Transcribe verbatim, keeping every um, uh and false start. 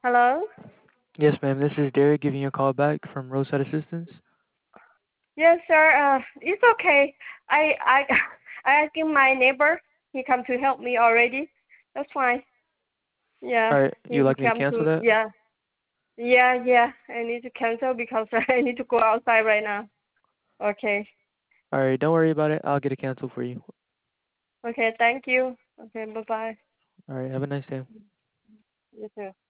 Hello? Yes, ma'am. This is Derek giving you a call back from Roadside Assistance. Yes, sir. Uh, it's okay. I I I asking my neighbor. He come to help me already. That's fine. Yeah, All right, he, you he like me to come cancel to that? yeah yeah yeah. I need to cancel because I need to go outside right now. Okay. All right, don't worry about it. I'll get it canceled for you. Okay. Thank you. Okay. Bye bye. All right, have a nice day. You too.